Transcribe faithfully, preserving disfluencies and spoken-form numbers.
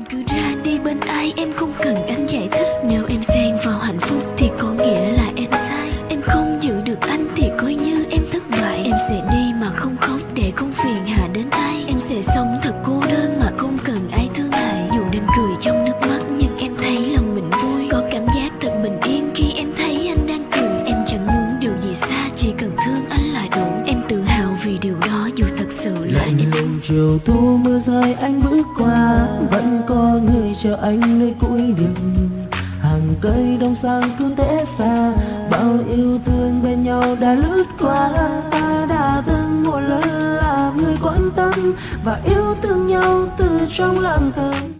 cứ ra đi bên ai em không cần anh giải thích. Nếu em xen vào hạnh phúc thì có nghĩa là em sai. Em không giữ được anh thì coi như em thất bại. Em sẽ đi mà không khóc để không phiền hà đến ai. Em sẽ sống thật cô đơn mà không cần ai thương hại. Dù đang cười trong nước mắt nhưng em thấy lòng mình vui. Có cảm giác thật bình yên khi em thấy anh đang cười. Em chẳng muốn điều gì xa, chỉ cần thương anh là đủ. Em tự hào vì điều đó dù thật sự là em. Lạnh chiều thu mưa rơi anh bước qua, vẫn có người chờ anh nơi cuối đường. Hàng cây đông sang cứ thế xa, bao yêu thương bên nhau đã lướt qua. Ta đã từng một lần là người quan tâm và yêu thương nhau từ trong lòng thầm.